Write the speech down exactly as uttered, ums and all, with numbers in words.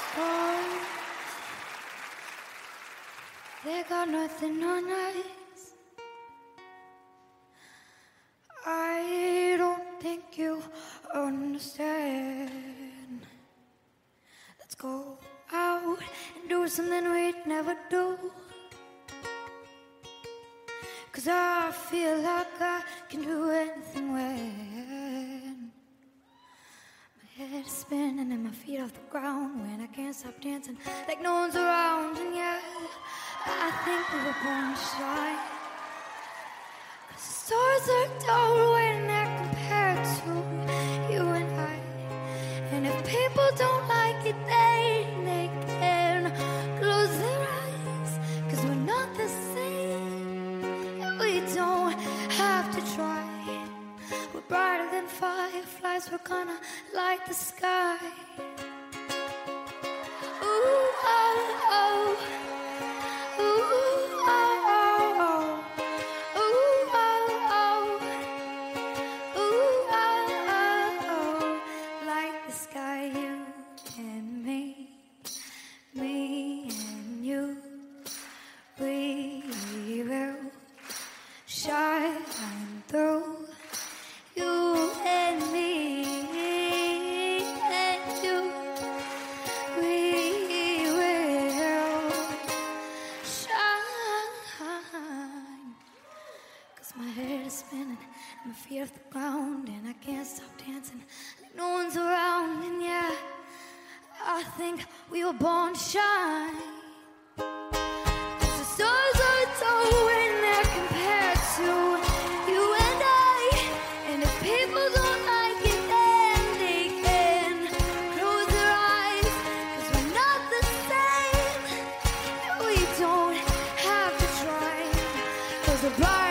Stars, they got nothing on us. I don't think you understand. Let's go out and do something we'd never do. 'Cause I feel like I can do anything when my head is spinning and my feet off the ground, when I can't stop dancing like no one's around. And yeah, I think we were born to shine. 'Cause the stars are dull when they're compared to you and I. And if people don't like it, then they can close their eyes. 'Cause we're not the same, and we don't have to try. We're brighter than fireflies, we're gonna light the sky. Ooh, oh, oh. Ooh, oh, oh, oh. Ooh, oh, oh. Ooh, oh, oh, oh. Light the sky, you and me, me and you. We will shine through. You and me and you. We will shine. 'Cause my head is spinning and my feet off the ground, and I can't stop dancing like no one's around. And yeah, I think we were born to shine. 'Cause the stars are dull when they're compared to you and I. And if people don't like it, then they can close their eyes. 'Cause we're not the same, and we don't have to try. 'Cause we're bright